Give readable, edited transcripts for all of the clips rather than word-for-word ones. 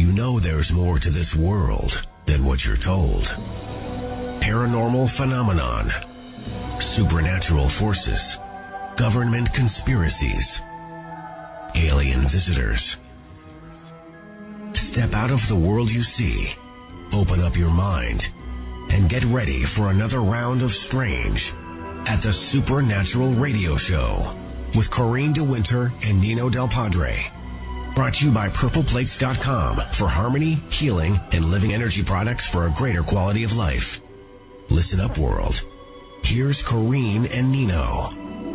You know there's more to this world than what you're told. Paranormal phenomenon, supernatural forces, government conspiracies, alien visitors. Step out of the world you see, open up your mind, and get ready for another round of strange at the Supernatural Radio Show with Corrine DeWinter and Nino Del Padre. Brought to you by PurplePlates.com for harmony, healing, and living energy products for a greater quality of life. Listen up, world. Here's Corrine and Nino.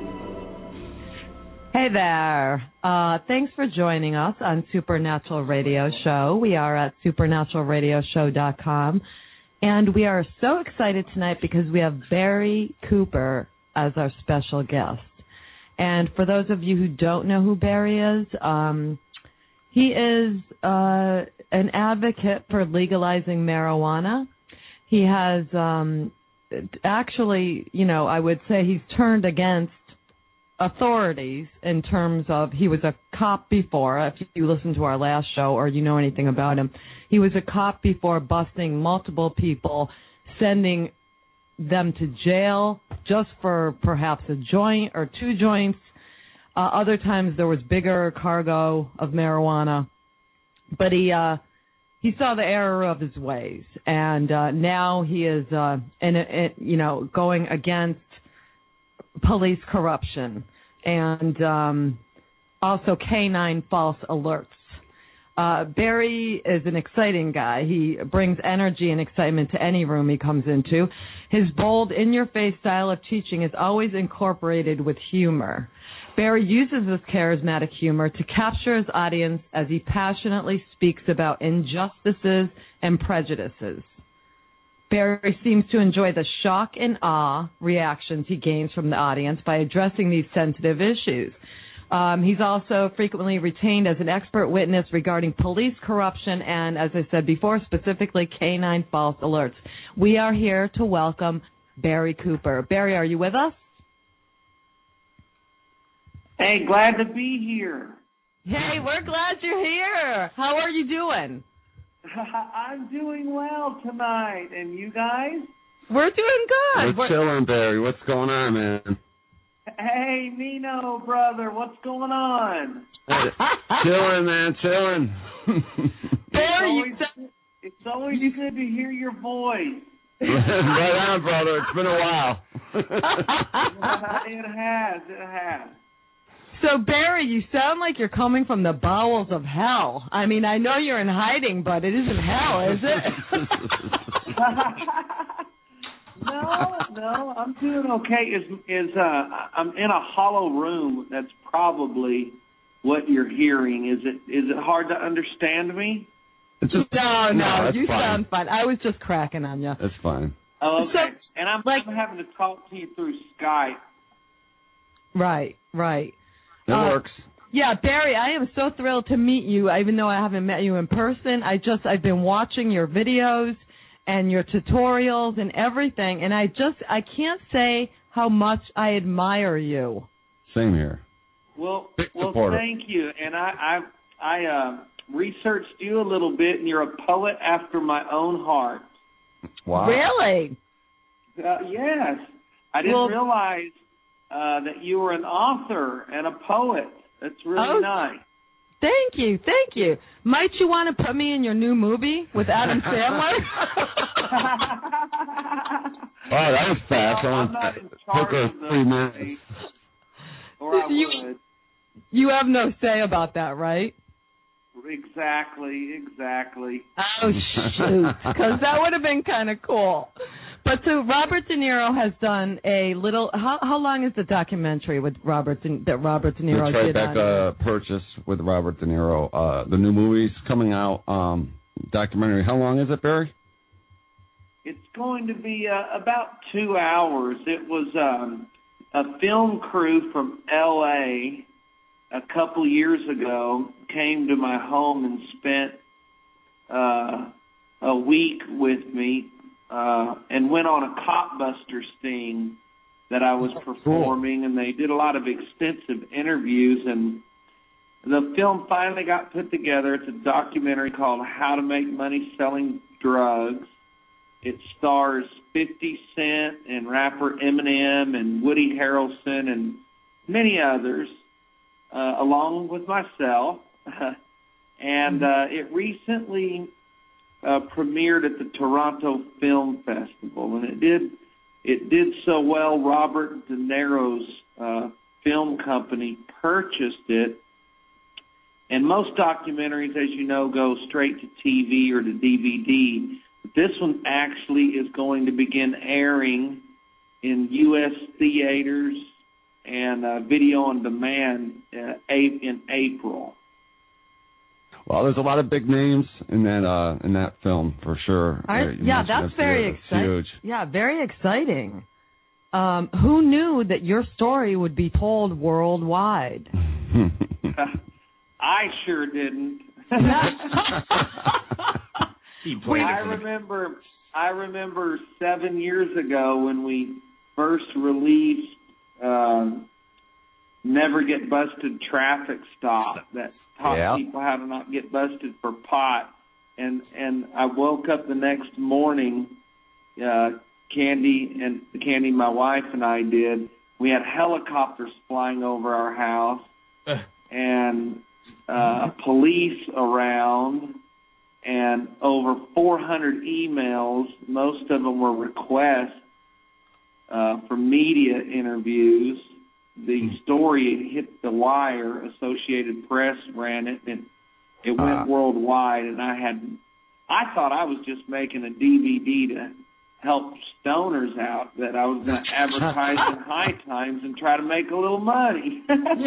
Hey there. Thanks for joining us on Supernatural Radio Show. We are at supernaturalradioshow.com. And we are so excited tonight because we have Barry Cooper as our special guest. And for those of you who don't know who Barry is, he is an advocate for legalizing marijuana. He has actually, I would say he's turned against authorities in terms of he was a cop before. If you listen to our last show or you know anything about him, he was a cop before, busting multiple people, sending them to jail just for perhaps a joint or two joints. Other times there was bigger cargo of marijuana, but he saw the error of his ways, and now he is going against police corruption and also canine false alerts. Barry is an exciting guy. He brings energy and excitement to any room he comes into. His bold, in-your-face style of teaching is always incorporated with humor. Barry uses this charismatic humor to capture his audience as he passionately speaks about injustices and prejudices. Barry seems to enjoy the shock and awe reactions he gains from the audience by addressing these sensitive issues. He's also frequently retained as an expert witness regarding police corruption and, as I said before, specifically canine false alerts. We are here to welcome Barry Cooper. Barry, are you with us? Hey, glad to be here. Hey, we're glad you're here. How are you doing? I'm doing well tonight. And you guys? We're doing good. We're chilling, Barry. What's going on, man? Hey, Nino, brother, what's going on? Chilling, man, chilling. Barry, it's always good to hear your voice. Right on, brother. It's been a while. It has. So, Barry, you sound like you're coming from the bowels of hell. I mean, I know you're in hiding, but it isn't hell, is it? No, I'm doing okay. I'm in a hollow room. That's probably what you're hearing. Is it hard to understand me? It's just, no, you fine. sound fine. I was just cracking on you. That's fine. Oh, okay. And I'm having to talk to you through Skype. Right. That works. Yeah, Barry, I am so thrilled to meet you, even though I haven't met you in person. I've been watching your videos and your tutorials and everything, and I can't say how much I admire you. Same here. Well, thank you. And I researched you a little bit, and you're a poet after my own heart. Wow. Really? Yes. I didn't realize that you were an author and a poet. That's really nice. Thank you. Might you want to put me in your new movie with Adam Sandler? Oh, that was fast. I'm not in charge of the 3 minutes. Or I would. You have no say about that, right? Exactly. Oh, shoot, because that would have been kind of cool. But so Robert De Niro has done a little. How long is the documentary with Robert De Niro the Tribeca Purchase with Robert De Niro. The new movie's coming out. Documentary. How long is it, Barry? It's going to be about 2 hours. It was a film crew from L.A. a couple years ago came to my home and spent a week with me and went on a Copbuster sting that I was performing, and they did a lot of extensive interviews, and the film finally got put together. It's a documentary called How to Make Money Selling Drugs. It stars 50 Cent and rapper Eminem and Woody Harrelson and many others, along with myself. And it recently premiered at the Toronto Film Festival, and it did so well. Robert De Niro's film company purchased it. And most documentaries, as you know, go straight to TV or to DVD. This one actually is going to begin airing in U.S. theaters and video on demand in April. Well, there's a lot of big names in that film for sure. That's very exciting. Huge. Yeah, very exciting. Who knew that your story would be told worldwide? I sure didn't. I remember 7 years ago when we first released Never Get Busted Traffic Stop that taught people how to not get busted for pot. And I woke up the next morning, Candy, my wife, and I did. We had helicopters flying over our house and police around, and over 400 emails. Most of them were requests for media interviews. The story hit the wire. Associated Press ran it, and it went worldwide. And I thought I was just making a DVD to help stoners out, that I was going to advertise in High Times and try to make a little money.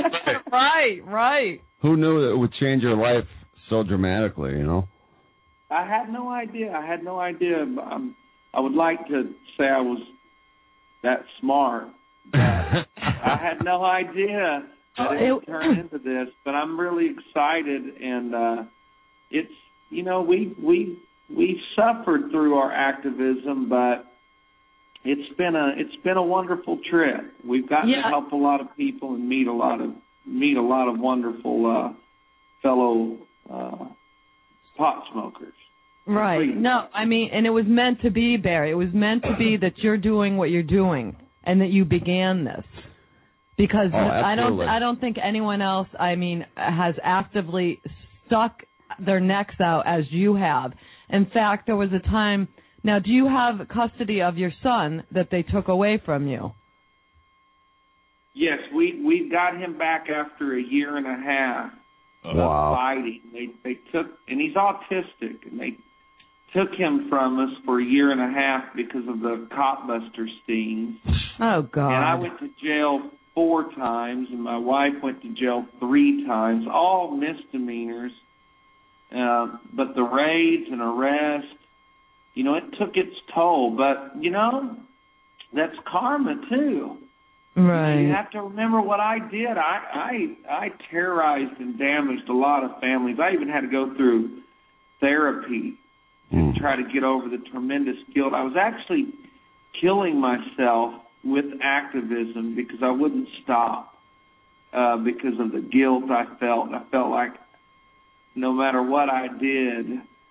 Right. Who knew that it would change your life so dramatically, you know? I had no idea. I would like to say I was that smart. But I had no idea that it would turn into this. But I'm really excited, and it's, you know, we suffered through our activism, but it's been a wonderful trip. We've gotten to help a lot of people and meet a lot of wonderful fellow pot smokers. Right. No, I mean, and it was meant to be, Barry. It was meant to be that you're doing what you're doing and that you began this. Because I don't think anyone else, I mean, has actively stuck their necks out as you have. In fact, there was a time. Now, do you have custody of your son that they took away from you? Yes, we got him back after a year and a half of fighting. They took, and he's autistic, and they took him from us for a year and a half because of the cop buster stings. Oh, God. And I went to jail 4 times, and my wife went to jail 3 times, all misdemeanors. But the raids and arrests, you know, it took its toll. But, you know, that's karma, too. Right. You have to remember what I did. I terrorized and damaged a lot of families. I even had to go through therapy to try to get over the tremendous guilt. I was actually killing myself with activism because I wouldn't stop because of the guilt I felt. I felt like no matter what I did,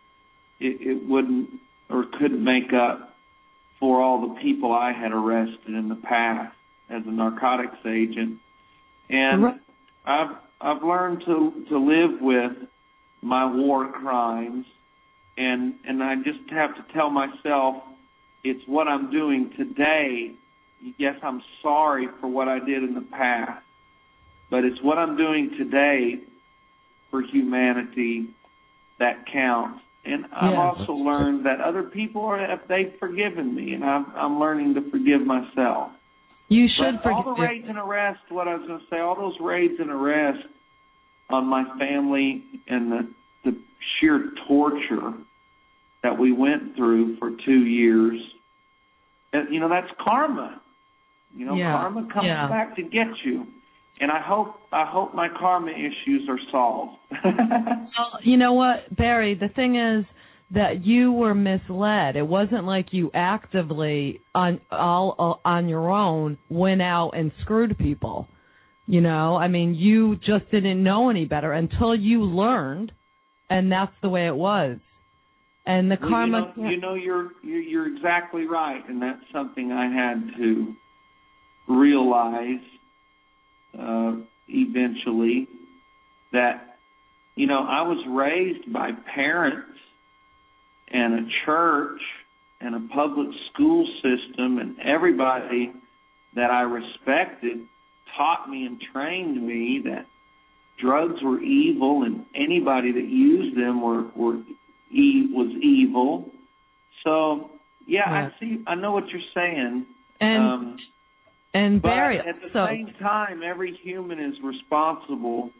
it wouldn't or couldn't make up for all the people I had arrested in the past as a narcotics agent. And I've learned to live with my war crimes, and I just have to tell myself it's what I'm doing today. Yes, I'm sorry for what I did in the past, but it's what I'm doing today for humanity that counts. And I've also learned that other people they've forgiven me, and I'm learning to forgive myself. You should forgive. All the raids and arrests, what I was going to say, all those raids and arrests on my family and the sheer torture that we went through for 2 years, you know, that's karma. You know, karma comes back to get you. And I hope my karma issues are solved. Well, you know what, Barry, the thing is that you were misled. It wasn't like you actively on your own went out and screwed people. You know, I mean, you just didn't know any better until you learned, and that's the way it was. And the karma. You're exactly right, and that's something I had to realize eventually, that I was raised by parents and a church and a public school system, and everybody that I respected taught me and trained me that drugs were evil, and anybody that used them was evil. So yeah, I know what you're saying. And Barry, but at the same time, every human is responsible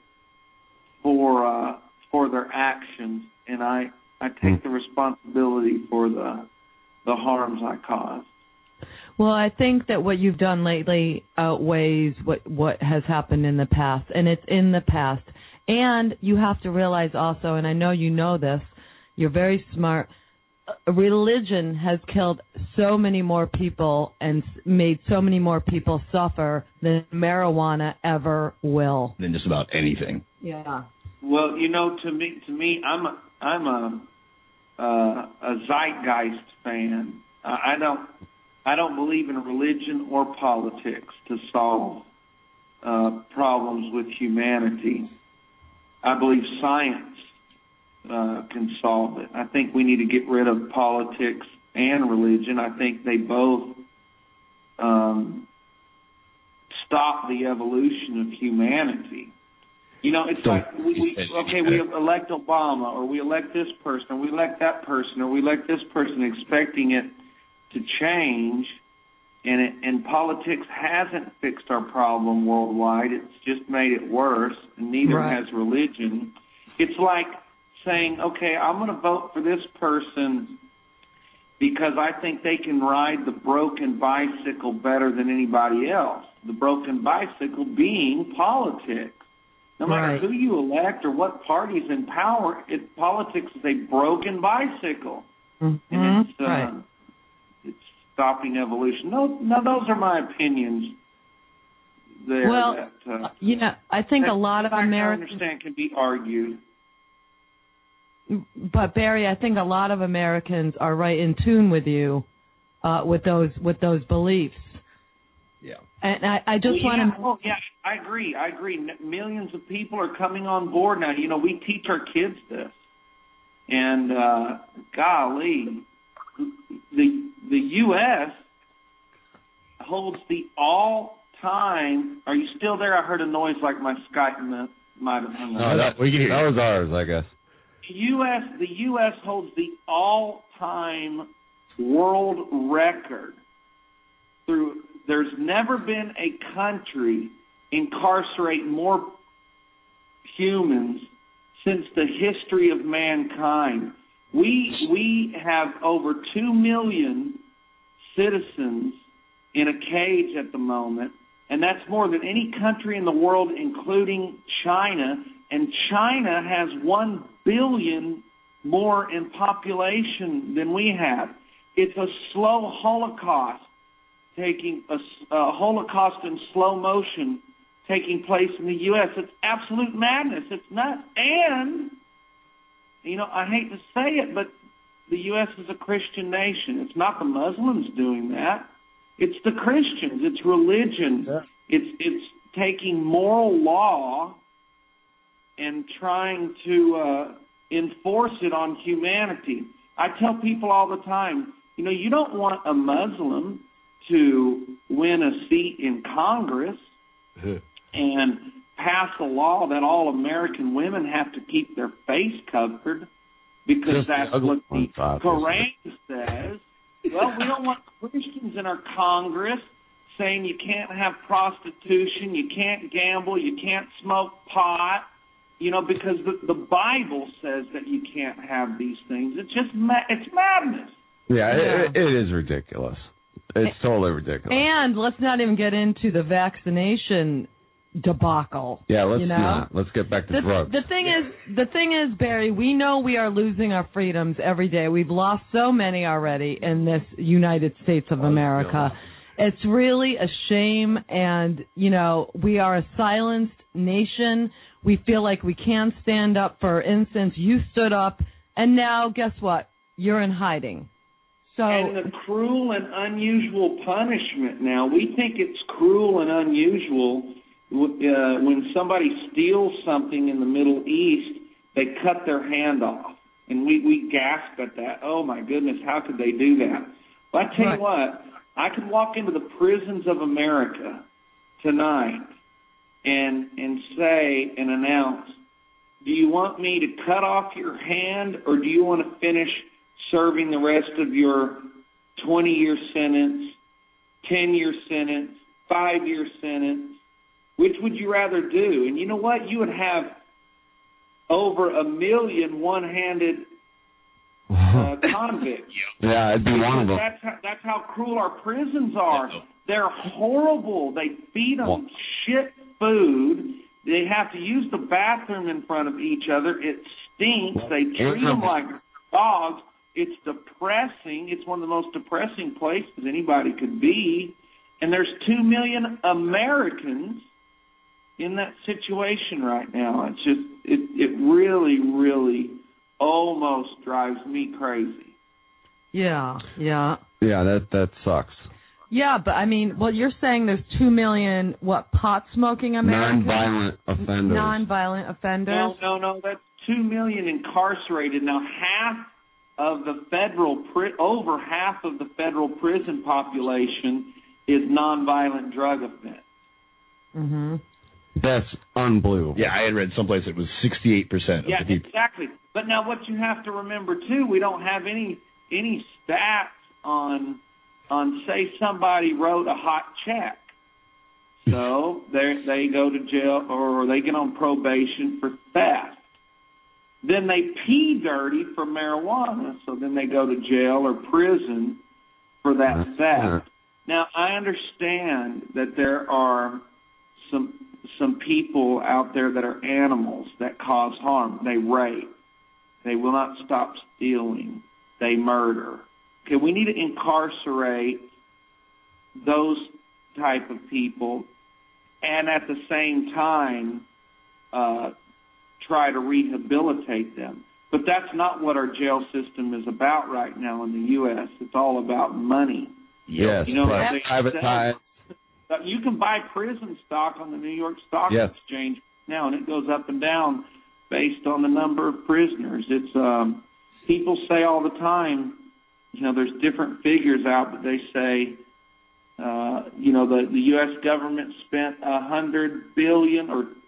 for their actions, and I take the responsibility for the harms I caused. Well, I think that what you've done lately outweighs what has happened in the past, and it's in the past. And you have to realize also, and I know you know this, you're very smart, religion has killed so many more people and made so many more people suffer than marijuana ever will. Than just about anything. Yeah. Well, to me, I'm a zeitgeist fan. I don't believe in religion or politics to solve problems with humanity. I believe science can solve it. I think we need to get rid of politics and religion. I think they both stop the evolution of humanity. It's like we elect Obama, or we elect this person, or we elect that person, or we elect this person, expecting it to change, and politics hasn't fixed our problem worldwide. It's just made it worse, and neither has religion. It's like saying, okay, I'm going to vote for this person because I think they can ride the broken bicycle better than anybody else. The broken bicycle being politics. No matter who you elect or what party's in power, politics is a broken bicycle. Mm-hmm. And it's stopping evolution. No, those are my opinions there. Well, I think a lot of Americans... I understand can be argued. But Barry, I think a lot of Americans are right in tune with you with those beliefs. Yeah. And I just want to... Oh, yeah, I agree. Millions of people are coming on board now. We teach our kids this. And, golly, the U.S. holds the all-time... Are you still there? I heard a noise like my Skype might have hung up. No, that was ours, I guess. The U.S. holds the all-time world record through... There's never been a country incarcerate more humans since the history of mankind. We have over 2 million citizens in a cage at the moment, and that's more than any country in the world, including China. And China has 1 billion more in population than we have. It's a slow Holocaust. Taking a Holocaust in slow motion taking place in the U.S. It's absolute madness. It's nuts. And, I hate to say it, but the U.S. is a Christian nation. It's not the Muslims doing that. It's the Christians. It's religion. Yeah. It's taking moral law and trying to enforce it on humanity. I tell people all the time, you don't want a Muslim to win a seat in Congress and pass a law that all American women have to keep their face covered because that's what the Quran says. Well, we don't want Christians in our Congress saying you can't have prostitution, you can't gamble, you can't smoke pot, because the Bible says that you can't have these things. It's just it's madness. Yeah, it is ridiculous. It's totally ridiculous. And let's not even get into the vaccination debacle. Yeah, let's not. Let's get back to drugs. The thing is, Barry, we know we are losing our freedoms every day. We've lost so many already in this United States of America. It's really a shame, and, we are a silenced nation. We feel like we can't stand up. For instance, you stood up, and now, guess what? You're in hiding. And the cruel and unusual punishment now, we think it's cruel and unusual when somebody steals something in the Middle East, they cut their hand off. And we gasp at that. Oh, my goodness, how could they do that? Well, I tell you what, I could walk into the prisons of America tonight and say and announce, do you want me to cut off your hand, or do you want to finish serving the rest of your 20-year sentence, 10-year sentence, 5-year sentence? Which would you rather do? And you know what? You would have over 1 million one-handed convicts. Yeah, it'd be one of them. That's how cruel our prisons are. They're horrible. They feed them shit food. They have to use the bathroom in front of each other. It stinks. They treat them like dogs. It's depressing. It's one of the most depressing places anybody could be. And there's 2 million Americans in that situation right now. It's just, it really, really almost drives me crazy. Yeah. Yeah, that sucks. Yeah, but you're saying there's 2 million, pot-smoking Americans? Non-violent offenders. No, that's 2 million incarcerated. Now, over half of the federal prison population is non-violent drug offense. Mm-hmm. That's unbelievable. Yeah, I had read someplace it was 68% of the people. Exactly. But now what you have to remember, too, we don't have any stats on say somebody wrote a hot check. So they go to jail or they get on probation for theft. Then they pee dirty for marijuana, so then they go to jail or prison for that theft. Now, I understand that there are some people out there that are animals that cause harm. They rape. They will not stop stealing. They murder. Okay, we need to incarcerate those type of people and at the same time try to rehabilitate them. But that's not what our jail system is about right now in the U.S. It's all about money. Yes, privatized. You can buy prison stock on the New York Stock Exchange now, and it goes up and down based on the number of prisoners. It's people say all the time, there's different figures out, but they say, the U.S. government spent $100 billion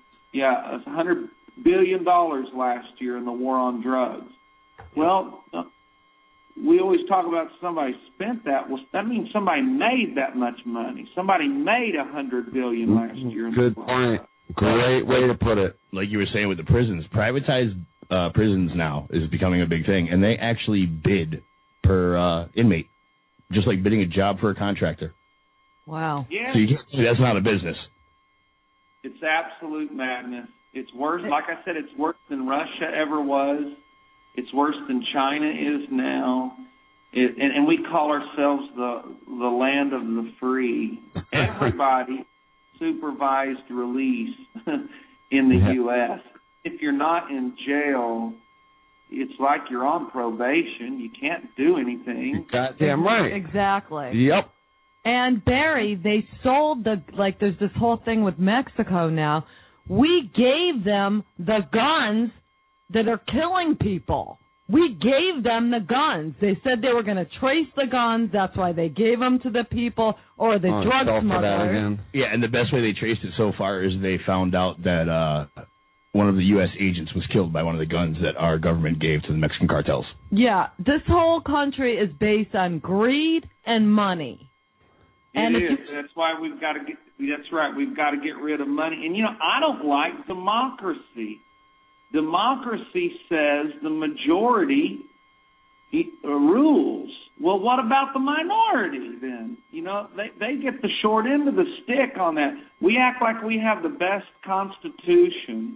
last year in the war on drugs. Well, we always talk about somebody spent that. Well, that means somebody made that much money. Somebody made $100 billion last year. Good point. Great way to put it. Like you were saying with the prisons, privatized prisons now is becoming a big thing, and they actually bid per inmate, just like bidding a job for a contractor. Wow. Yeah. So you can't say that's not a business. It's absolute madness. It's worse. Like I said, it's worse than Russia ever was. It's worse than China is now. And we call ourselves the land of the free. Everybody supervised release in the U.S. If you're not in jail, it's like you're on probation. You can't do anything. Goddamn right. Exactly. Yep. And Barry, they sold there's this whole thing with Mexico now. We gave them the guns that are killing people. We gave them the guns. They said they were going to trace the guns. That's why they gave them to the people or the drug smugglers. Yeah, and the best way they traced it so far is they found out that one of the U.S. agents was killed by one of the guns that our government gave to the Mexican cartels. Yeah, this whole country is based on greed and money. It is. That's why we've got to get. That's right. We've got to get rid of money. And I don't like democracy. Democracy says the majority rules. Well, what about the minority then? They get the short end of the stick on that. We act like we have the best constitution,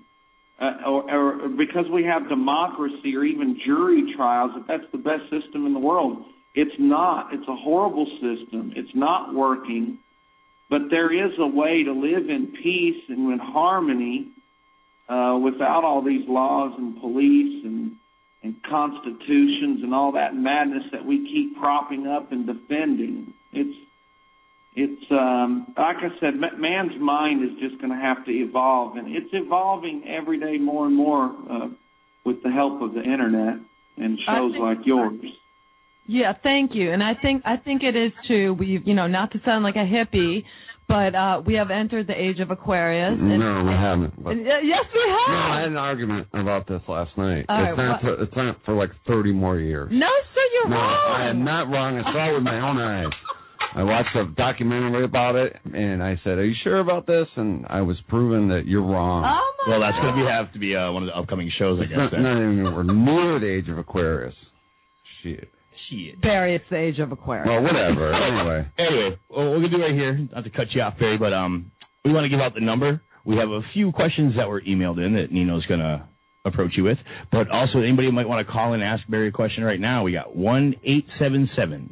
or because we have democracy or even jury trials, that's the best system in the world. It's not. It's a horrible system. It's not working. But there is a way to live in peace and in harmony without all these laws and police and constitutions and all that madness that we keep propping up and defending. It's like I said, man's mind is just going to have to evolve, and it's evolving every day more and more with the help of the internet and shows like yours. Yeah, thank you. And I think it is too. We've, not to sound like a hippie, but we have entered the age of Aquarius. No, we haven't. Yes, we have. No, I had an argument about this last night. It's not for like 30 more years. No, sir, you're wrong. I am not wrong. I saw it with my own eyes. I watched a documentary about it, and I said, "Are you sure about this?" And I was proven that you're wrong. Oh my well, that's going to have to be one of the upcoming shows, I guess. Not even we're near the age of Aquarius. Shit. Barry, it's the age of Aquarius. Well, whatever. Anyway, what we're going to do right here, not to cut you off, Barry, but we want to give out the number. We have a few questions that were emailed in that Nino's going to approach you with. But also, anybody might want to call and ask Barry a question right now. We got 1-877-230-3062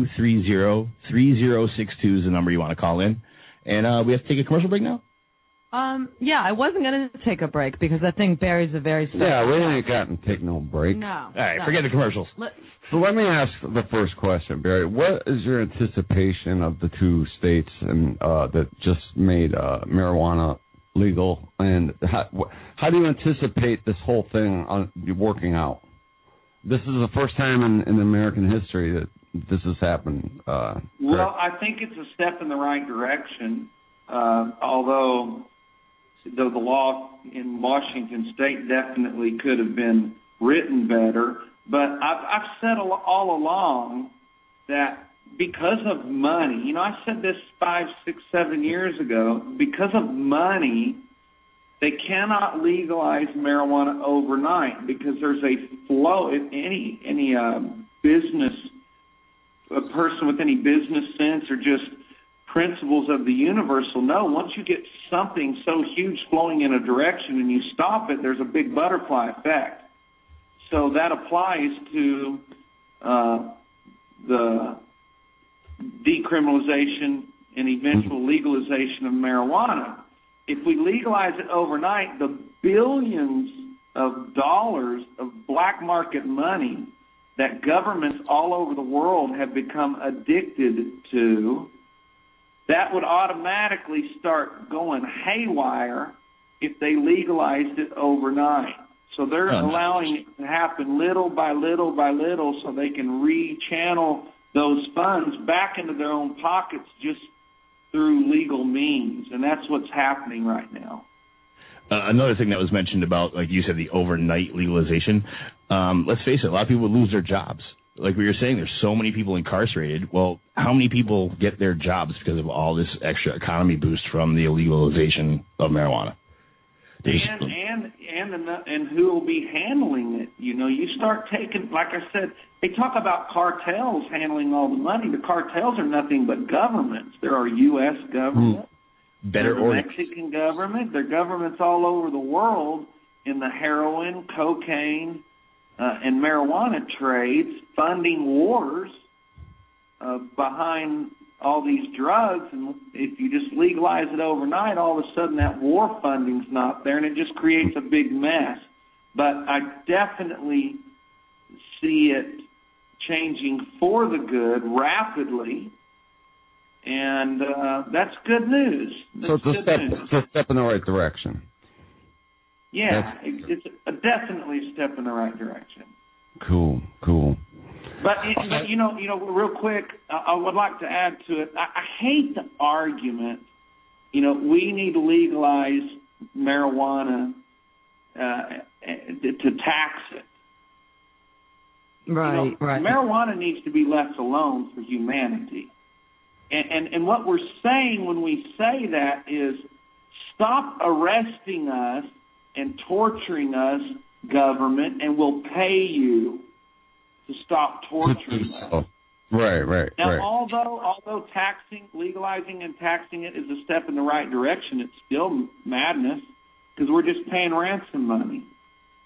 is the number you want to call in. And we have to take a commercial break now? Yeah, I wasn't going to take a break because I think Barry's a very special Yeah, we ain't gotten to take no break. No. All right, forget the commercials. So let me ask the first question, Barry. What is your anticipation of the two states that just made marijuana legal, and how do you anticipate this whole thing working out? This is the first time in American history that this has happened. Well, I think it's a step in the right direction, although the law in Washington State definitely could have been written better. But I've said all along that because of money, I said this 5, 6, 7 years ago, because of money, they cannot legalize marijuana overnight because there's a flow. If any business, a person with any business sense or just principles of the universe will know, once you get something so huge flowing in a direction and you stop it, there's a big butterfly effect. So that applies to the decriminalization and eventual legalization of marijuana. If we legalize it overnight, the billions of dollars of black market money that governments all over the world have become addicted to, that would automatically start going haywire if they legalized it overnight. So they're allowing it to happen little by little by little so they can rechannel those funds back into their own pockets just through legal means. And that's what's happening right now. Another thing that was mentioned about, like you said, the overnight legalization, let's face it, a lot of people would lose their jobs. Like we were saying, there's so many people incarcerated. Well, how many people get their jobs because of all this extra economy boost from the illegalization of marijuana? And who will be handling it? You start taking, like I said, they talk about cartels handling all the money. The cartels are nothing but governments. There are U.S. government, better the Mexican government. There are governments all over the world in the heroin, cocaine, and marijuana trades, funding wars behind all these drugs, and if you just legalize it overnight, all of a sudden that war funding's not there, and it just creates a big mess. But I definitely see it changing for the good rapidly, and that's good news. So it's a step in the right direction. Yeah, it's definitely a step in the right direction. Cool. But real quick, I would like to add to it. I hate the argument. We need to legalize marijuana to tax it. Right. Marijuana needs to be left alone for humanity. And what we're saying when we say that is, stop arresting us and torturing us, government, and we'll pay you to stop torturing us. Right. Now, although legalizing and taxing it is a step in the right direction, it's still madness because we're just paying ransom money.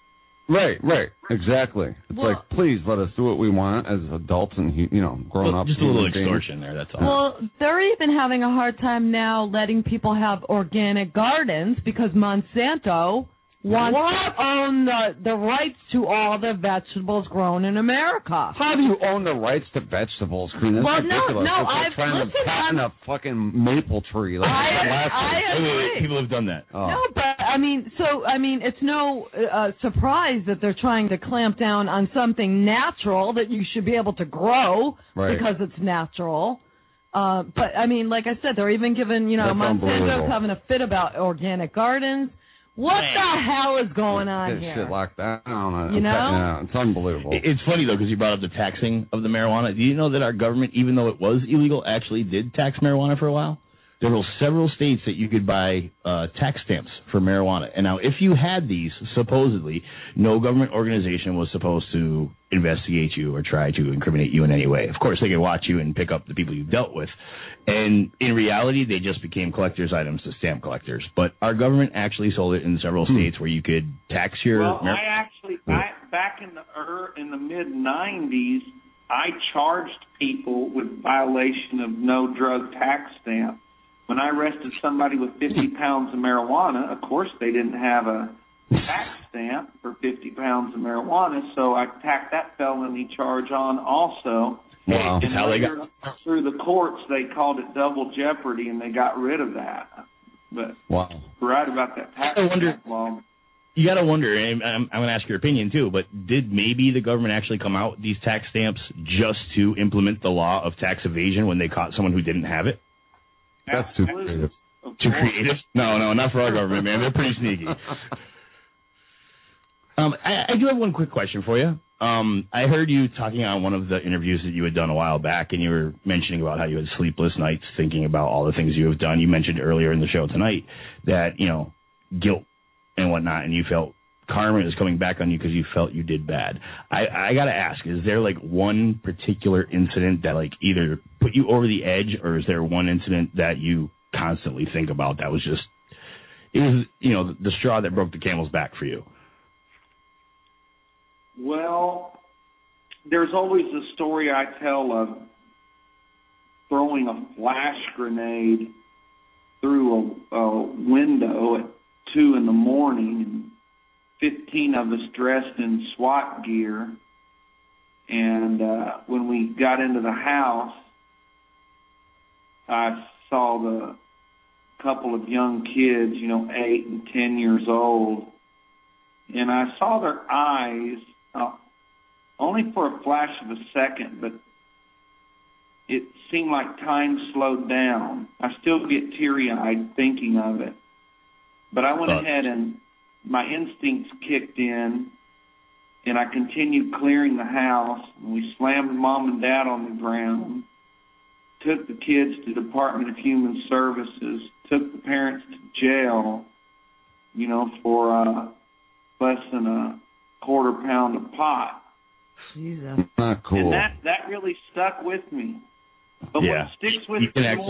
Right, exactly. It's like, please let us do what we want as adults and grown up. Just a little extortion there. That's all. Well, they're even having a hard time now letting people have organic gardens because Monsanto wants to own the rights to all the vegetables grown in America. How do you own the rights to vegetables, Queen? That's ridiculous. No, it's like trying to patent a fucking maple tree. Like I wait, people have done that. Oh. No, but it's no surprise that they're trying to clamp down on something natural that you should be able to grow because it's natural. But like I said, they're even giving Monsanto's having a fit about organic gardens. What the hell is going on here? Shit locked down. Yeah, it's unbelievable. It's funny, though, because you brought up the taxing of the marijuana. Do you know that our government, even though it was illegal, actually did tax marijuana for a while? There were several states that you could buy tax stamps for marijuana. And now, if you had these, supposedly, no government organization was supposed to investigate you or try to incriminate you in any way. Of course, they could watch you and pick up the people you dealt with. And in reality, they just became collector's items to stamp collectors. But our government actually sold it in several states where you could tax your... Well, back in the mid-'90s, I charged people with violation of no drug tax stamp. When I arrested somebody with 50 pounds of marijuana, of course they didn't have a tax stamp for 50 pounds of marijuana, so I tacked that felony charge on also. Wow. And how they got through the courts, they called it double jeopardy, and they got rid of that. But wow, you're right about that tax stamp law. You got to wonder, and I'm going to ask your opinion too, but did maybe the government actually come out with these tax stamps just to implement the law of tax evasion when they caught someone who didn't have it? That's too creative. Too creative? No, not for our government, man. They're pretty sneaky. I do have one quick question for you. I heard you talking on one of the interviews that you had done a while back, and you were mentioning about how you had sleepless nights thinking about all the things you have done. You mentioned earlier in the show tonight that, guilt and whatnot, and you felt karma is coming back on you because you felt you did bad. I got to ask, is there like one particular incident that like either put you over the edge, or is there one incident that you constantly think about that was just, it was, the straw that broke the camel's back for you? Well, there's always a story I tell of throwing a flash grenade through a window at 2 in the morning, and 15 of us dressed in SWAT gear. And when we got into the house, I saw the couple of young kids, 8 and 10 years old, and I saw their eyes, only for a flash of a second, but it seemed like time slowed down. I still get teary-eyed thinking of it. But I went ahead and my instincts kicked in, and I continued clearing the house. And we slammed Mom and Dad on the ground, took the kids to Department of Human Services, took the parents to jail, for less than a quarter pound of pot. Jesus. Not cool. And that really stuck with me. But yeah. what sticks with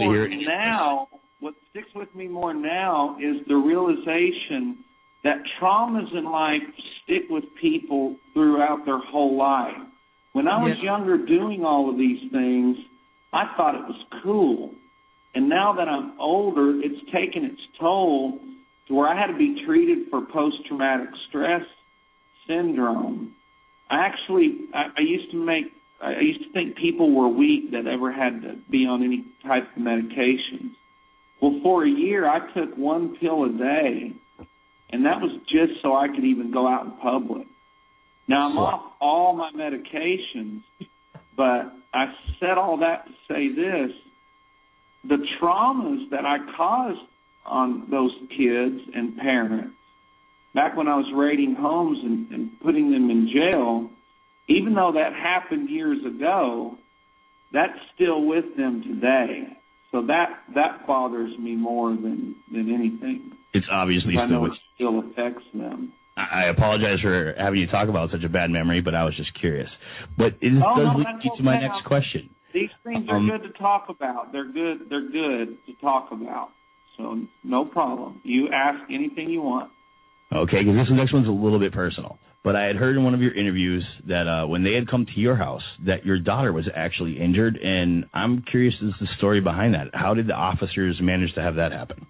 me more now is the realization that traumas in life stick with people throughout their whole life. When I was younger doing all of these things, I thought it was cool. And now that I'm older, it's taken its toll to where I had to be treated for post-traumatic stress syndrome. I used to think people were weak that ever had to be on any type of medications. Well, for a year, I took 1 pill a day, and that was just so I could even go out in public. Now, I'm off all my medications, but I said all that to say this. The traumas that I caused on those kids and parents, back when I was raiding homes and putting them in jail, even though that happened years ago, that's still with them today. So that bothers me more than anything. It's obviously still affects them. I apologize for having you talk about such a bad memory, but I was just curious. But it does lead me to my next question. These things are good to talk about. They're good to talk about. So no problem. You ask anything you want. Okay, because this next one's a little bit personal. but I had heard in one of your interviews that when they had come to your house, that your daughter was actually injured, and I'm curious as to the story behind that. How did the officers manage to have that happen?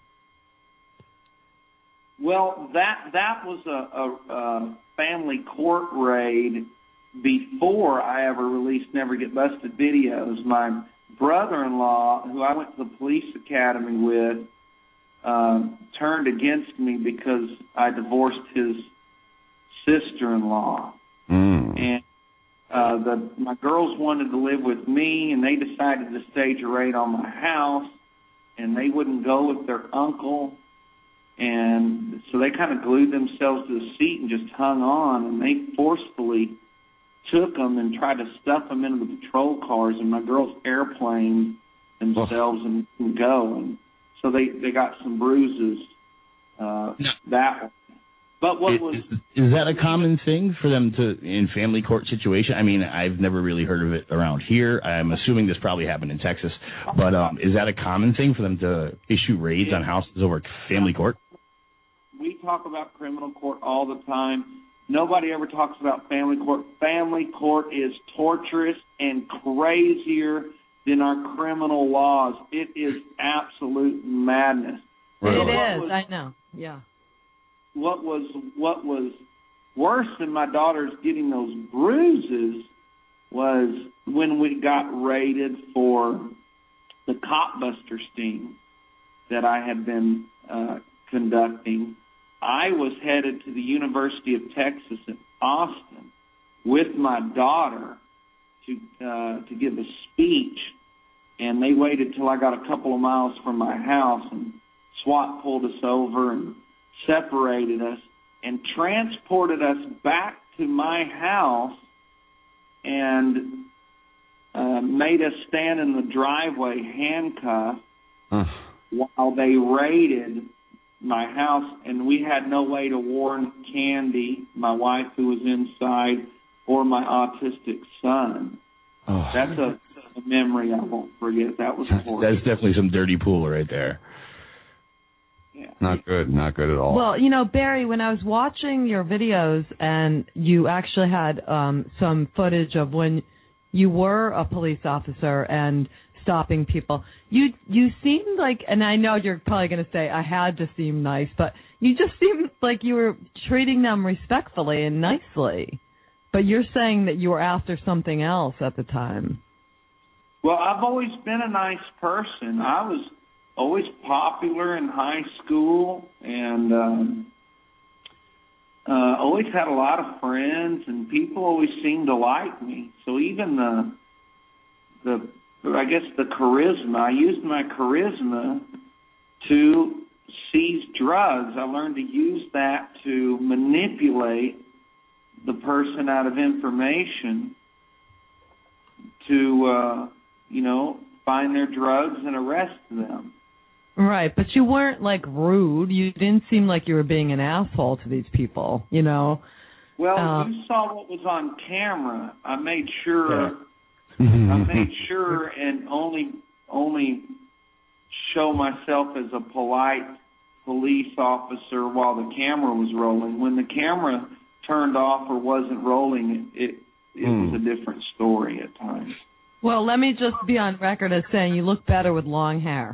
Well, that was a family court raid before I ever released Never Get Busted videos. My brother-in-law, who I went to the police academy with, turned against me because I divorced his sister-in-law. And my girls wanted to live with me, and they decided to stage a raid on my house, and they wouldn't go with their uncle. And so they kind of glued themselves to the seat and just hung on, and they forcefully took them and tried to stuff them into the patrol cars, and my girls airplaned themselves and go. And so they got some bruises that way. But what is that a common thing for them to, in family court situation? I mean, I've never really heard of it around here. I'm assuming this probably happened in Texas. But is that a common thing for them to issue raids on houses over family court? We talk about criminal court all the time. Nobody ever talks about family court. Family court is torturous and crazier than our criminal laws. It is absolute madness. Right. It is. I know. Yeah. What was worse than my daughter's getting those bruises was when we got raided for the cop buster sting that I had been conducting. I was headed to the University of Texas in Austin with my daughter to give a speech, and they waited till I got a couple of miles from my house, and SWAT pulled us over and separated us and transported us back to my house and made us stand in the driveway handcuffed while they raided my house, and we had no way to warn Candy, my wife who was inside, or my autistic son. That's a memory I won't forget. That was horrible. That's definitely some dirty pool right there. Yeah. Not good at all. Well, you know, Barry, when I was watching your videos and you actually had some footage of when you were a police officer and stopping people, you seemed like, and I know you're probably going to say I had to seem nice, but you just seemed like you were treating them respectfully and nicely. But you're saying that you were after something else at the time. Well, I've always been a nice person. I was always popular in high school, and always had a lot of friends, and people always seemed to like me. So even the charisma, I used my charisma to seize drugs. I learned to use that to manipulate the person out of information to, find their drugs and arrest them. Right, but you weren't, rude. You didn't seem like you were being an asshole to these people, Well, you saw what was on camera. I made sure... and only show myself as a polite police officer while the camera was rolling. When the camera turned off or wasn't rolling, it was a different story at times. Well, let me just be on record as saying you look better with long hair.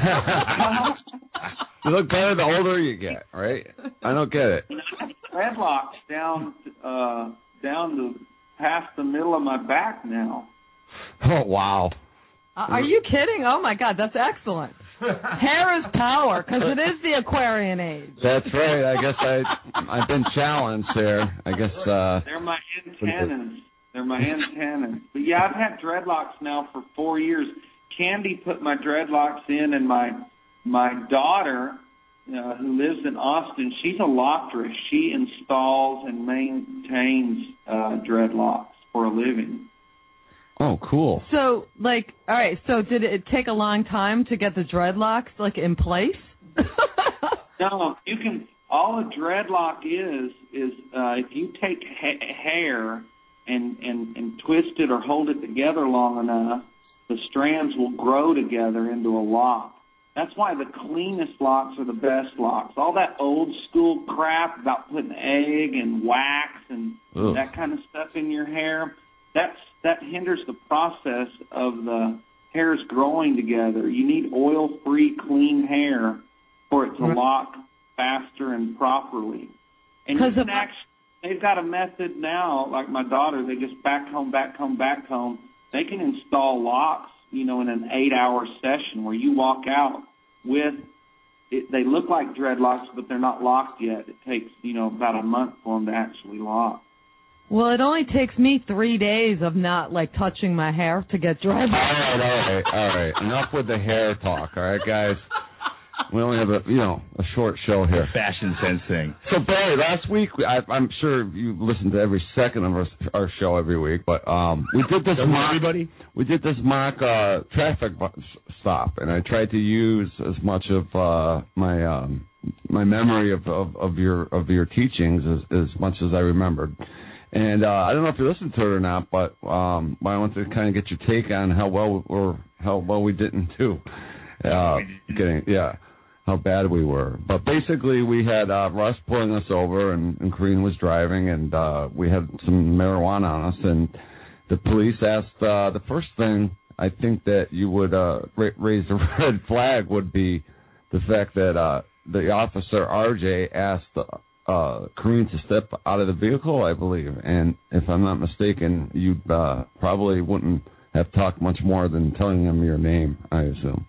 You look better the older you get, right? I don't get it. Dreadlocks down to past the middle of my back now. Oh, wow. Are you kidding? Oh, my God, that's excellent. Hair is power, because it is the Aquarian age. That's right. I guess I've been challenged there. I guess... They're my antennas. But, yeah, I've had dreadlocks now for 4 years. Candy put my dreadlocks in, and my daughter, who lives in Austin, she's a loctress. She installs and maintains dreadlocks for a living. Oh, cool. So, all right, so did it take a long time to get the dreadlocks, in place? No, you can, all a dreadlock is if you take hair and twist it or hold it together long enough, the strands will grow together into a lock. That's why the cleanest locks are the best locks. All that old school crap about putting egg and wax and that kind of stuff in your hair, that hinders the process of the hairs growing together. You need oil-free, clean hair for it to lock faster and properly. And you can they've got a method now, like my daughter, they just back home. They can install locks, in an 8-hour session where you walk out with it. They look like dreadlocks, but they're not locked yet. It takes, about a month for them to actually lock. Well, it only takes me 3 days of not, touching my hair to get dreadlocks. All right. Enough with the hair talk, all right, guys? We only have a short show here. Fashion sense thing. So, Barry, last week, I'm sure you listen to every second of our show every week, but we did this mock traffic stop, and I tried to use as much of my memory of your teachings as much as I remembered. And I don't know if you listened to it or not, but I want to kind of get your take on how well we didn't do. How bad we were. But basically, we had Russ pulling us over, and Corrine was driving, and we had some marijuana on us. And the police asked, the first thing I think that you would raise a red flag would be the fact that the officer, RJ, asked Corrine to step out of the vehicle, I believe. And if I'm not mistaken, you probably wouldn't have talked much more than telling him your name, I assume.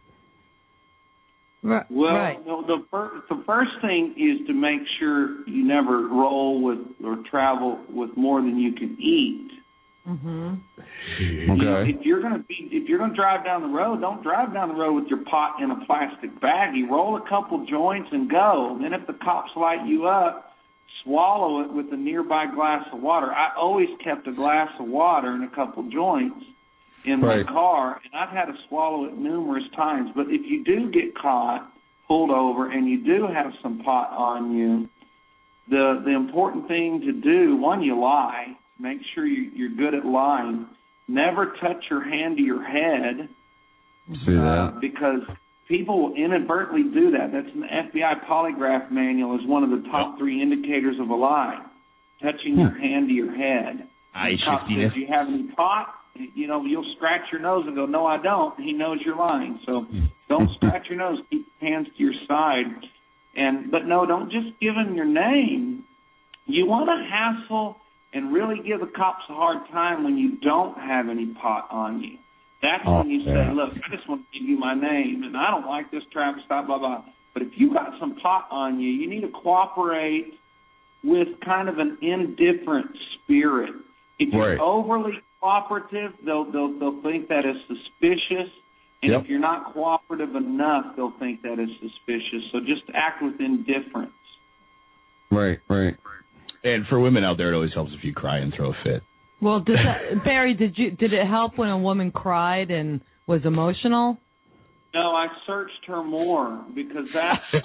Right. Well, the first thing is to make sure you never roll with or travel with more than you can eat. Mm-hmm. Okay. If you're gonna drive down the road, don't drive down the road with your pot in a plastic bag. You roll a couple joints and go. Then if the cops light you up, swallow it with a nearby glass of water. I always kept a glass of water and a couple joints in my car, and I've had to swallow it numerous times. But if you do get caught, pulled over, and you do have some pot on you, the important thing to do, one, you lie. Make sure you're good at lying. Never touch your hand to your head. See that? Because people will inadvertently do that. That's in the FBI polygraph manual is one of the top 3 indicators of a lie. Touching your hand to your head. Eye Cop shiftiness. says, do you have any pot? You'll scratch your nose and go, no, I don't. He knows you're lying. So don't scratch your nose. Keep your hands to your side. But no, don't just give him your name. You want to hassle and really give the cops a hard time when you don't have any pot on you. That's when you say, look, I just want to give you my name, and I don't like this traffic stop, blah, blah. But if you got some pot on you, you need to cooperate with kind of an indifferent spirit. If you're overly cooperative, they'll think that is suspicious. And if you're not cooperative enough, they'll think that is suspicious. So just act with indifference. Right. And for women out there, it always helps if you cry and throw a fit. Well, Barry, did it help when a woman cried and was emotional? No, I searched her more because that's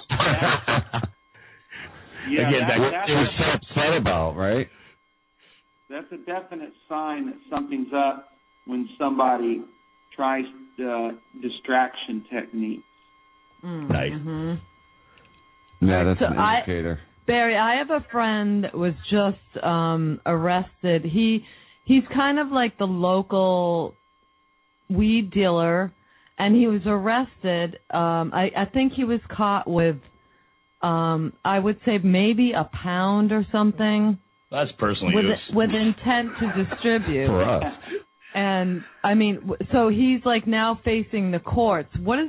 Again, it was so upset about, right? That's a definite sign that something's up when somebody tries distraction techniques. Nice. Mm-hmm. Yeah, that's an indicator. Barry, I have a friend that was just arrested. He's kind of like the local weed dealer, and he was arrested. I think he was caught with, I would say maybe a pound or something. That's personal use. With intent to distribute. For us. And I mean, so he's like now facing the courts. What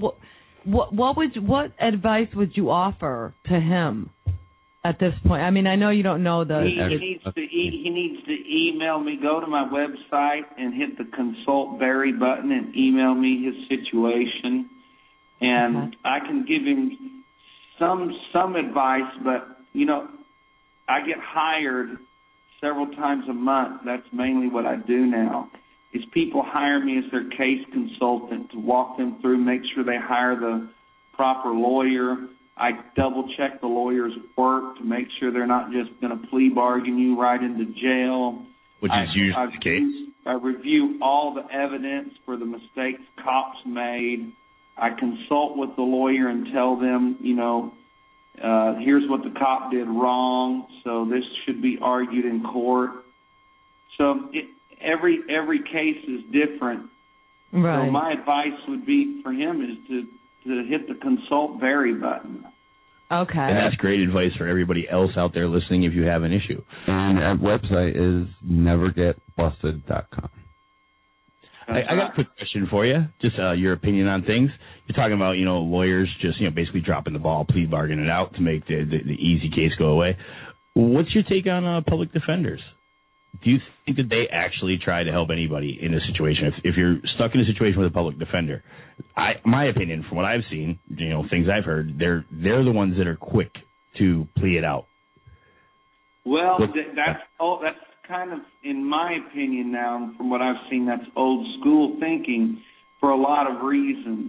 advice would you offer to him at this point? I mean, I know you don't know the. He needs to email me. Go to my website and hit the Consult Barry button and email me his situation, and I can give him some advice. But I get hired several times a month. That's mainly what I do now. Is people hire me as their case consultant to walk them through, make sure they hire the proper lawyer. I double-check the lawyer's work to make sure they're not just going to plea bargain you right into jail. Which is usually the case. I review all the evidence for the mistakes cops made. I consult with the lawyer and tell them, here's what the cop did wrong, so this should be argued in court. So every case is different. Right. So my advice would be for him is to hit the consult vary button. Okay. And that's great advice for everybody else out there listening if you have an issue. And that website is nevergetbusted.com. I got a quick question for you, just your opinion on things. You're talking about, lawyers just, basically dropping the ball, plea bargaining it out to make the easy case go away. What's your take on public defenders? Do you think that they actually try to help anybody in a situation? If you're stuck in a situation with a public defender, my opinion, from what I've seen, things I've heard, they're the ones that are quick to plea it out. Well, that's kind of, in my opinion now, from what I've seen, that's old school thinking for a lot of reasons.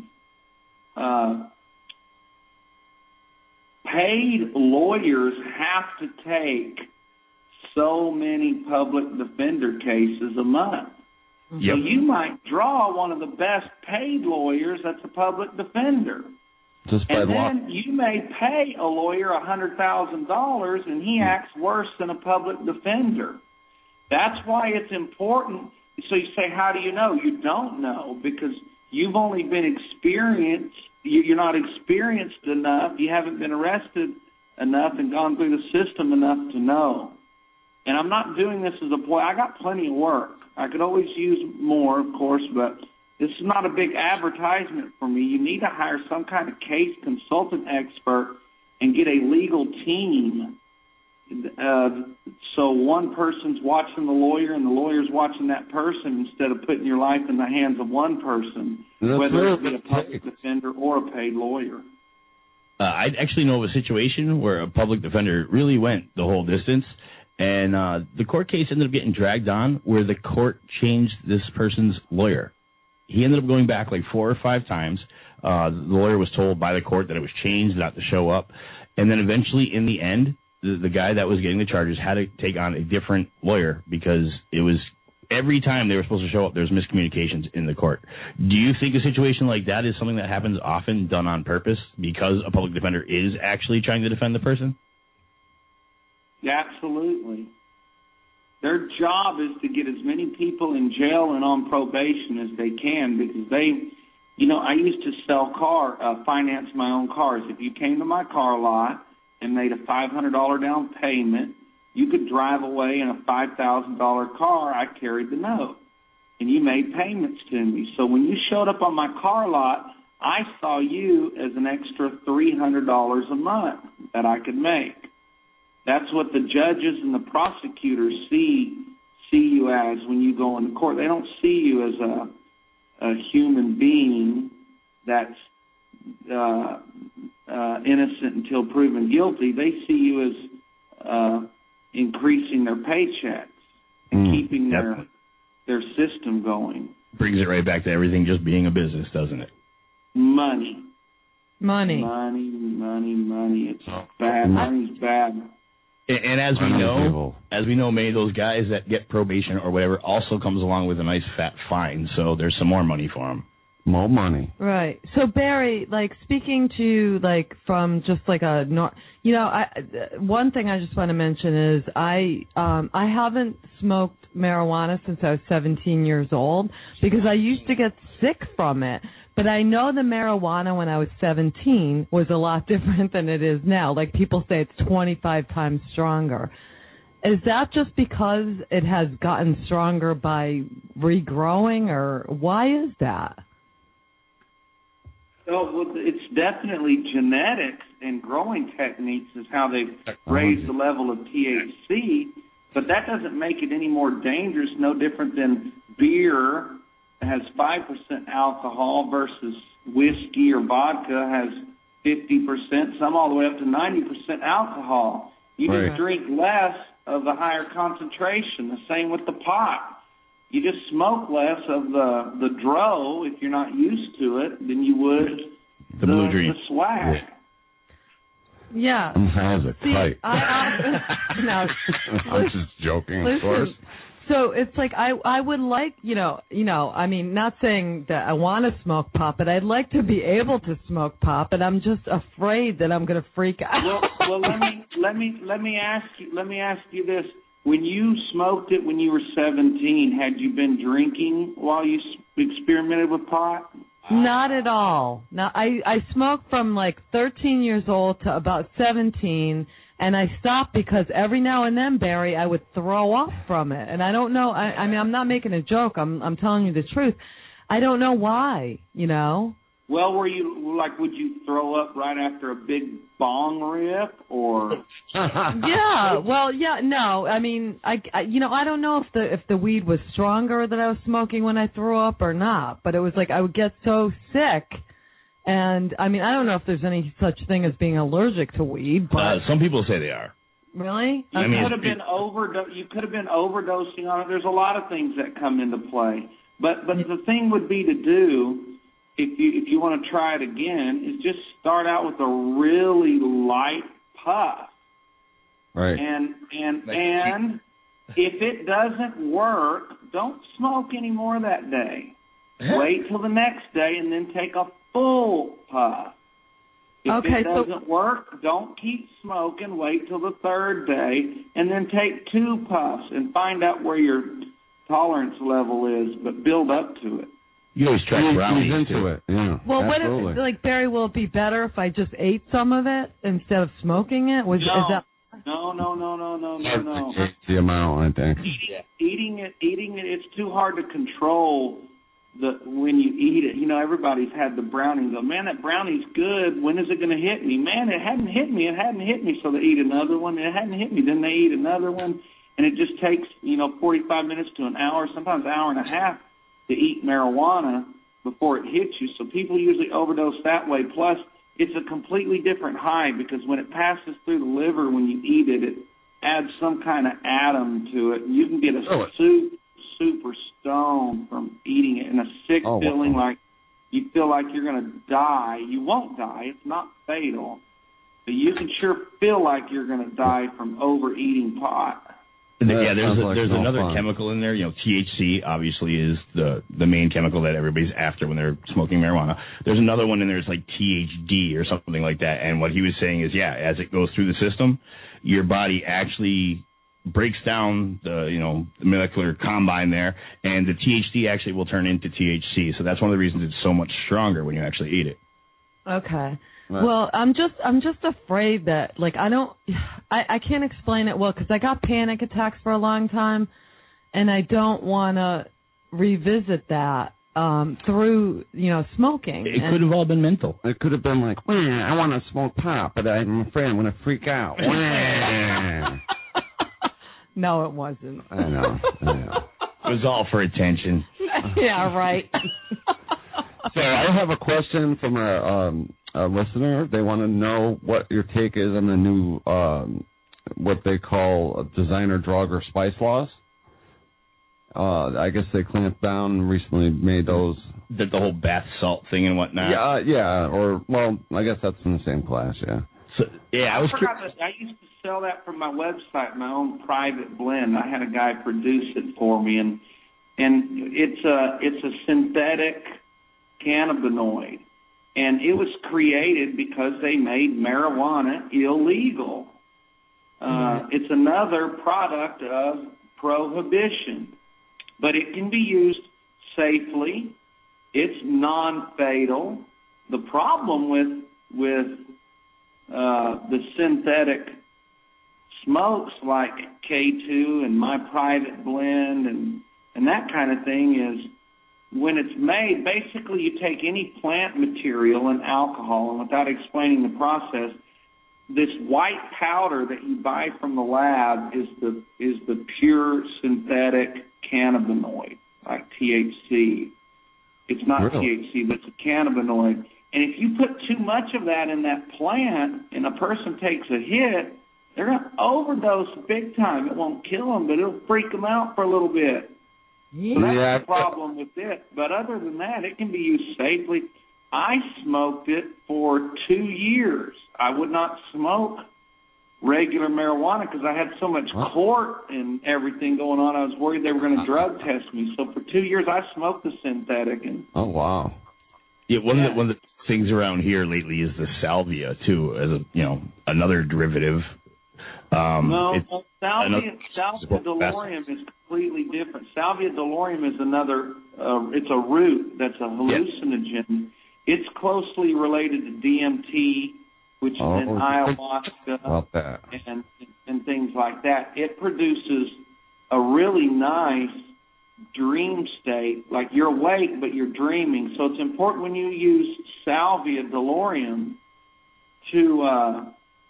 Paid lawyers have to take so many public defender cases a month. Yep. So you might draw one of the best paid lawyers that's a public defender. Just by and law. then you may pay a lawyer $100,000 and he acts worse than a public defender. That's why it's important. So you say, how do you know? You don't know because you've only been experienced. You're not experienced enough. You haven't been arrested enough and gone through the system enough to know. And I'm not doing this as a ploy. I got plenty of work. I could always use more, of course, but this is not a big advertisement for me. You need to hire some kind of case consultant expert and get a legal team. So one person's watching the lawyer and the lawyer's watching that person instead of putting your life in the hands of one person, whether it be a public defender or a paid lawyer. I actually know of a situation where a public defender really went the whole distance, and the court case ended up getting dragged on where the court changed this person's lawyer. He ended up going back like 4 or 5 times. The lawyer was told by the court that it was changed, not to show up. And then eventually, in the end, the guy that was getting the charges had to take on a different lawyer because it was every time they were supposed to show up, there was miscommunications in the court. Do you think a situation like that is something that happens often, done on purpose, because a public defender is actually trying to defend the person? Yeah, absolutely. Their job is to get as many people in jail and on probation as they can because I used to finance my own cars. If you came to my car lot and made a $500 down payment, you could drive away in a $5,000 car. I carried the note, and you made payments to me. So when you showed up on my car lot, I saw you as an extra $300 a month that I could make. That's what the judges and the prosecutors see you as when you go into court. They don't see you as a human being that's innocent until proven guilty. They see you as increasing their paychecks and keeping their system going. Brings it right back to everything just being a business, doesn't it? Money. It's bad. Money's bad. And as we know, many of those guys that get probation or whatever also comes along with a nice fat fine. So there's some more money for them. More money. Right. So Barry, speaking to from just one thing I just want to mention is I haven't smoked marijuana since I was 17 years old because I used to get sick from it. But I know the marijuana when I was 17 was a lot different than it is now. People say it's 25 times stronger. Is that just because it has gotten stronger by regrowing, or why is that? Oh, well, it's definitely genetics and growing techniques is how they've raised the level of THC, but that doesn't make it any more dangerous, no different than beer has 5% alcohol versus whiskey or vodka has 50%, some all the way up to 90% alcohol. You just drink less of the higher concentration. The same with the pot. You just smoke less of the dro if you're not used to it than you would the Blue Dream. The swag. Yeah. I'm high as a kite. No. I'm just joking, of course. So it's like I would like, I mean, not saying that I want to smoke pot, but I'd like to be able to smoke pot, but I'm just afraid that I'm going to freak out. Well, let me ask you this. When you smoked it when you were 17, had you been drinking while you experimented with pot? Not at all. No, I smoked from like 13 years old to about 17. And I stopped because every now and then, Barry, I would throw up from it. And I don't know. I mean, I'm not making a joke. I'm telling you the truth. I don't know why, Well, would you throw up right after a big bong rip or? Yeah. Well, yeah. No. I mean, I don't know if the weed was stronger that I was smoking when I threw up or not. But it was like I would get so sick. And, I mean, I don't know if there's any such thing as being allergic to weed, but... some people say they are. Really? You could have been overdosing on it. There's a lot of things that come into play. But the thing would be to do, if you want to try it again, is just start out with a really light puff. Right. And if it doesn't work, don't smoke any more that day. Wait till the next day and then take a full puff. If it doesn't work, don't keep smoking. Wait till the third day and then take 2 puffs and find out where your tolerance level is, but build up to it. You always try brownies into it. Yeah. Well, absolutely. what if, like, Barry, will it be better if I just ate some of it instead of smoking it? No. Is that... No. The amount, I think. Eating it, it's too hard to control. When you eat it, everybody's had the brownie and go, man, that brownie's good. When is it going to hit me? Man, it hadn't hit me. So they eat another one. It hadn't hit me. Then they eat another one. And it just takes, 45 minutes to an hour, sometimes an hour and a half to eat marijuana before it hits you. So people usually overdose that way. Plus, it's a completely different high because when it passes through the liver, when you eat it, it adds some kind of atom to it. And you can get a super stoned from eating it and a sick feeling like you feel like you're going to die. You won't die. It's not fatal. But you can sure feel like you're going to die from overeating pot. Yeah, there's another chemical in there. THC obviously is the main chemical that everybody's after when they're smoking marijuana. There's another one in there, it's like THD or something like that. And what he was saying is, as it goes through the system, your body actually breaks down the molecular combine there, and the THD actually will turn into THC. So that's one of the reasons it's so much stronger when you actually eat it. Okay. Right. Well, I'm just afraid that I can't explain it well because I got panic attacks for a long time, and I don't want to revisit that through smoking. It could have all been mental. It could have been like, I want to smoke pot, but I'm afraid I'm going to freak out. No, it wasn't. I know. It was all for attention. Yeah, right. So I have a question from a listener. They want to know what your take is on the new, what they call designer drug or spice laws. I guess they clamped down and recently made those. The whole bath salt thing and whatnot. Yeah. I guess that's in the same class, yeah. So, I forgot that I used to sell that from my website, my own private blend. I had a guy produce it for me, and it's a synthetic cannabinoid, and it was created because they made marijuana illegal. It's another product of prohibition, but it can be used safely. It's non-fatal. The problem with the synthetic smokes like K2 and my private blend and that kind of thing is when it's made, basically you take any plant material and alcohol, and without explaining the process, this white powder that you buy from the lab is the pure synthetic cannabinoid, like THC. It's not THC, but it's a cannabinoid. And if you put too much of that in that plant and a person takes a hit, they're going to overdose big time. It won't kill them, but it'll freak them out for a little bit. So that's the problem with it. But other than that, it can be used safely. I smoked it for 2 years. I would not smoke regular marijuana because I had so much court and everything going on. I was worried they were going to drug test me. So for 2 years, I smoked the synthetic. And oh wow! Yeah, one of the things around here lately is the salvia too, as another derivative. Salvia delorium is completely different. Salvia delorium is another. It's a root that's a hallucinogen. Yes. It's closely related to DMT, which is in ayahuasca and things like that. It produces a really nice dream state, like you're awake but you're dreaming. So it's important when you use Salvia delorium to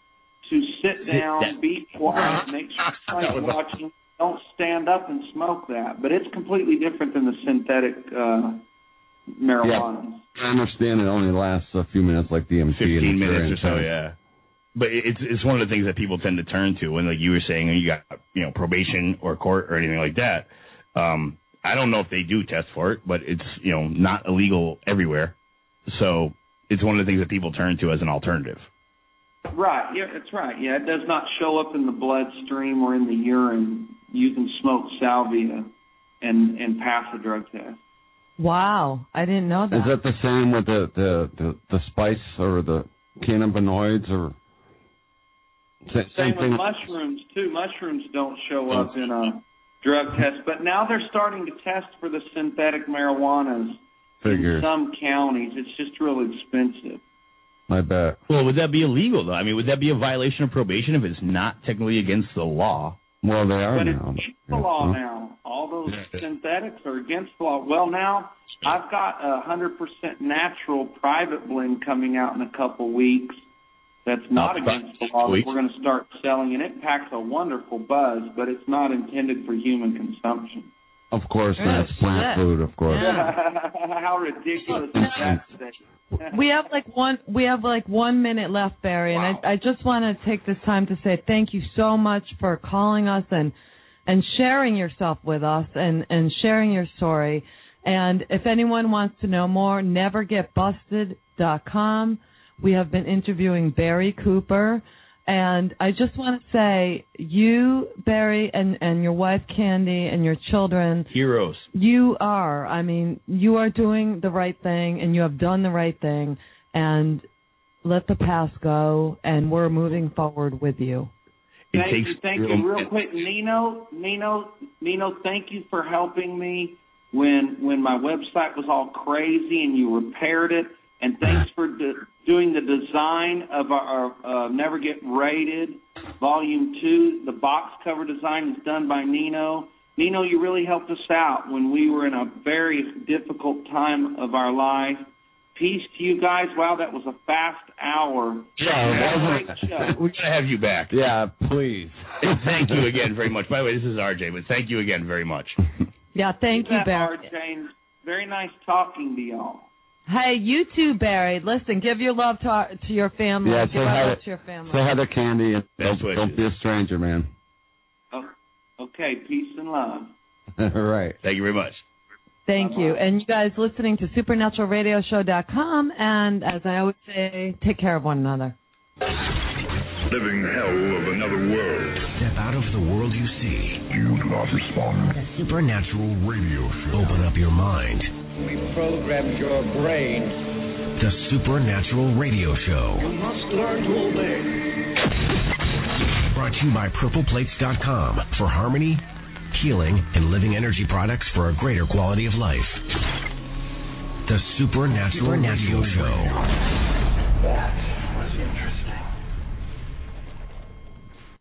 sit down, be quiet, make sure you're watching. Don't stand up and smoke that. But it's completely different than the synthetic marijuana. Yeah, I understand it only lasts a few minutes, like DMT. 15 minutes or so, yeah. But it's one of the things that people tend to turn to when, like you were saying, you got probation or court or anything like that. I don't know if they do test for it, but it's not illegal everywhere. So it's one of the things that people turn to as an alternative. Right. Yeah, that's right. Yeah, it does not show up in the bloodstream or in the urine. You can smoke salvia and pass a drug test. Wow, I didn't know that. Is that the same with the spice or the cannabinoids or same with mushrooms too? Mushrooms don't show up in a drug test, but now they're starting to test for the synthetic marijuanas in some counties. It's just real expensive. I bet. Well, would that be illegal though? I mean, would that be a violation of probation if it's not technically against the law? Well, they are but now. It's against the law now. All those synthetics are against the law. Well, now I've got 100% natural private blend coming out in a couple weeks. That's not against the law. That we're going to start selling, and it packs a wonderful buzz, but it's not intended for human consumption. Of course, that's plant food. Of course. Yeah. How ridiculous is that? We have like 1 minute left, Barry, and I just want to take this time to say thank you so much for calling us and sharing yourself with us and sharing your story. And if anyone wants to know more, nevergetbusted.com. We have been interviewing Barry Cooper. And I just want to say, you, Barry, and your wife, Candy, and your children. Heroes. You are. I mean, you are doing the right thing, and you have done the right thing. And let the past go, and we're moving forward with you. Thank you. Real quick, Nino, thank you for helping me when my website was all crazy and you repaired it. And thanks for doing the design of our Never Get Rated Volume 2. The box cover design is done by Nino. Nino, you really helped us out when we were in a very difficult time of our life. Peace to you guys. Wow, that was a fast hour. Yeah, we're going to have you back. Yeah, please. And thank you again very much. By the way, this is RJ, but thank you again very much. Yeah, thank you, Barry. RJ. Very nice talking to y'all. Hey, you too, Barry. Listen, give your love to your family. Yeah, give love to your family. Say hi to Candy. And don't be a stranger, man. Oh, okay, peace and love. All right. Thank you very much. Thank you. And you guys listening to supernaturalradioshow.com. And as I always say, take care of one another. Living hell of another world. Step out of the world you see. You do not respond. The Supernatural Radio Show. Open up your mind. We programmed your brain. The Supernatural Radio Show. You must learn to obey. Brought to you by PurplePlates.com for harmony, healing, and living energy products for a greater quality of life. The Supernatural Radio Show. That